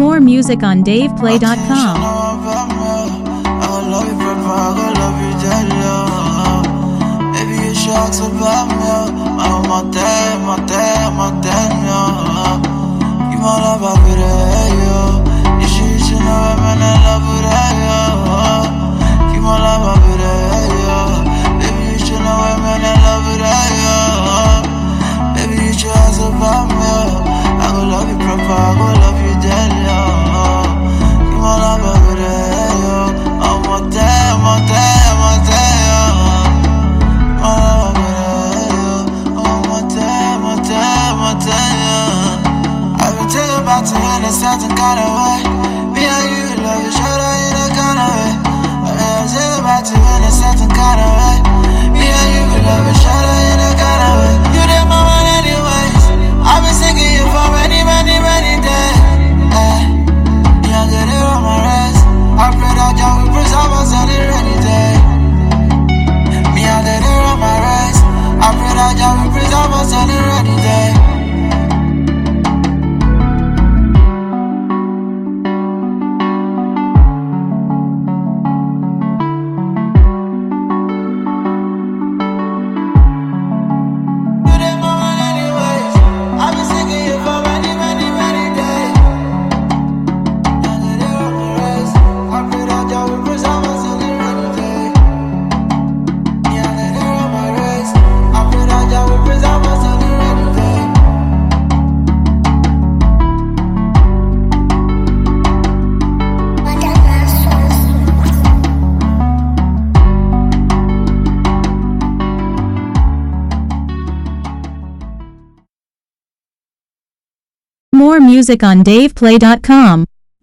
More music on DavePlay.com. Shots about me, I'm my dad, you my love, I'll be there, yo. You should know I'm in love with that, yo. You my love, I'll be there, yo. Baby, you should know I'm in love with that, yo. Baby, you should ask about me, I go love you proper, I go love you dead, yo. You my love, I'll be there, yo. I'm my dad, yo. I've been thinking about you in a certain kind of way. Me and you love each other in a kind of way. I've been thinking about you in a certain kind of way. Me and you love each other in a kind of way. You did my mind anyways. I've been singing you for many days. Me I get it on my wrist. I pray that God will preserve us on the rainy day. Me I get it on my wrist. I pray that God will preserve us on the rainy day. More music on DavePlay.com.